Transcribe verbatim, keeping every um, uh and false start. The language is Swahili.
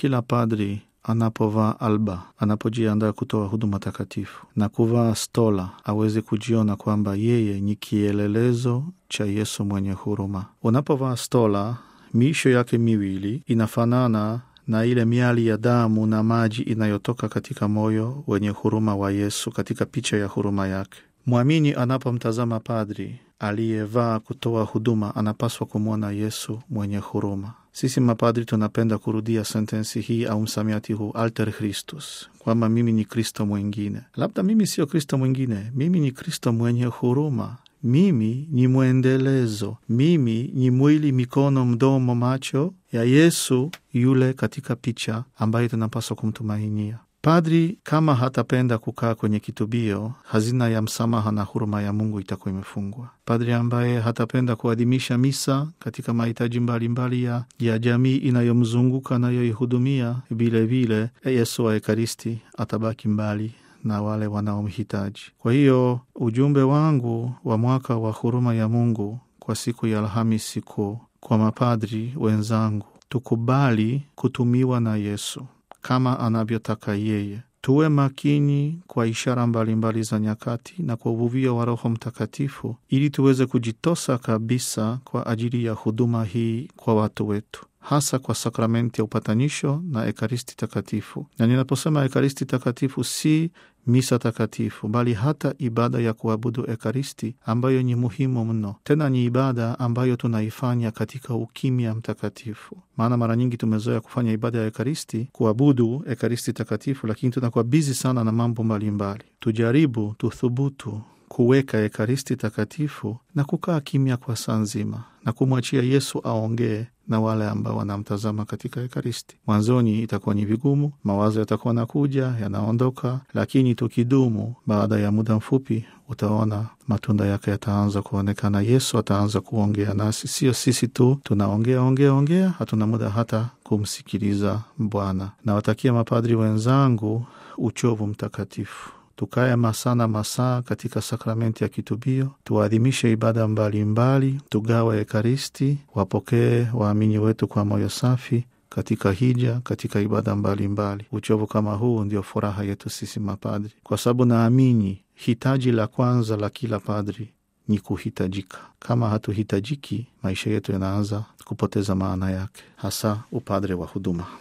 kila padri anapovaa alba, anapojiandaa kutoa huduma takatifu na kuvaa stola, aweze kujiona kwamba yeye ni kielelezo cha Yesu mwenye huruma. Unapovaa stola, miisho yake miwili inafanana na ile miali ya damu na maji inayotoka katika moyo wenye huruma wa Yesu, katika picha ya huruma yake. Mwamini anapomtazama padri aliyevaa kutoa huduma, anapaswa kumwona Yesu mwenye huruma. Sisi mapadri tunapenda kurudia sentensi hii au msamiati huu, alter Christus, kwamba mimi ni Kristo mwingine. Labda mimi sio Kristo mwingine, mimi ni Kristo mwenye huruma. Mimi ni mwendelezo, mimi ni mwili, mikono, mdomo, macho ya Yesu yule katika picha ambayo tunapaswa kumtumainia. Padri kama hatapenda kukaa kwenye kitubio, hazina ya msamaha na huruma ya Mungu itakuwa imefungwa. Padri ambaye hatapenda kuadhimisha misa katika mahitaji mbalimbali ya, ya jamii inayomzunguka na yoihudumia, vile vile Yesu wa Ekaristi atabaki mbali na wale wanaomhitaji. Kwa hiyo ujumbe wangu wa mwaka wa huruma ya Mungu kwa siku ya Alhamisi Kuu kwa mapadri wenzangu, tukubali kutumiwa na Yesu kama anavyotaka yeye. Tuwe makini kwa ishara mbalimbali za nyakati na kwa uvuvio wa Roho Mtakatifu, ili tuweze kujitosa kabisa kwa ajili ya huduma hii kwa watu wetu, hasa kwa sakramenti ya upatanisho na Ekaristi Takatifu. Na ninaposema Ekaristi Takatifu, si misa takatifu, bali hata ibada ya kuabudu Ekaristi, ambayo ni muhimu mno. Tena ni ibada ambayo tunaifanya katika ukimya mtakatifu. Maana mara nyingi tumezoea kufanya ibada ya Ekaristi, kuabudu Ekaristi Takatifu, lakini tunakuwa bizi sana na mambo mbalimbali. Tujaribu, tuthubutu kuweka Ekaristi Takatifu na kukaa kimya kwa saa nzima na kumwachia Yesu aongee na wale ambao wanamtazama katika Ekaristi. Mwanzoni itakuwa ni vigumu, mawazo yatakuwa nakuja, yanaondoka, lakini tukidumu, baada ya muda mfupi utaona matunda yake yataanza kuonekana. Yesu ataanza kuongea nasi, sio sisi tu tunaongea ongea ongea, hatuna muda hata kumsikiliza Bwana. Nawatakia mapadri wenzangu uchovu mtakatifu. Tukae masaa na masaa katika sakramenti ya kitubio, tuadhimishe ibada mbalimbali mbali, tugawe Ekaristi, wapokee waamini wetu kwa moyo safi katika hija, katika ibada mbalimbali mbali. Uchovu kama huu ndio furaha yetu sisi mapadri, kwa sababu naamini hitaji la kwanza la kila padri ni kuhitajika. Kama hatuhitajiki, maisha yetu yanaanza kupoteza maana yake, hasa upadre wa huduma.